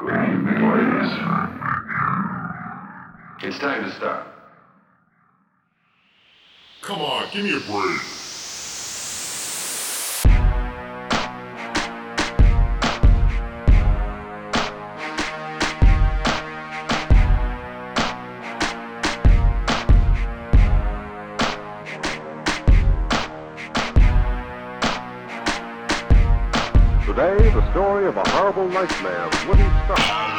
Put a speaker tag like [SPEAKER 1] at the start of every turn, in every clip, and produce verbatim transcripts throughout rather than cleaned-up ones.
[SPEAKER 1] Please. It's time to start.
[SPEAKER 2] Come on, give me a break.
[SPEAKER 3] Today, the story of a horrible nightmare wouldn't stop.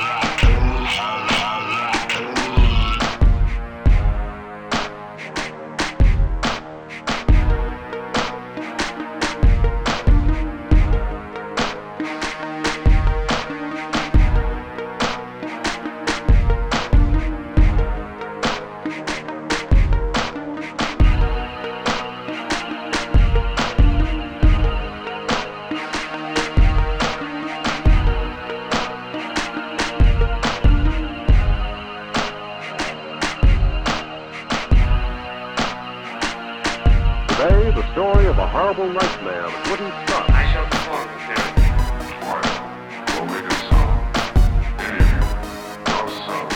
[SPEAKER 3] Today, the story of a horrible nightmare that wouldn't stop.
[SPEAKER 4] I shall perform the therapy.
[SPEAKER 1] What? We'll make a song. Any of you, no song.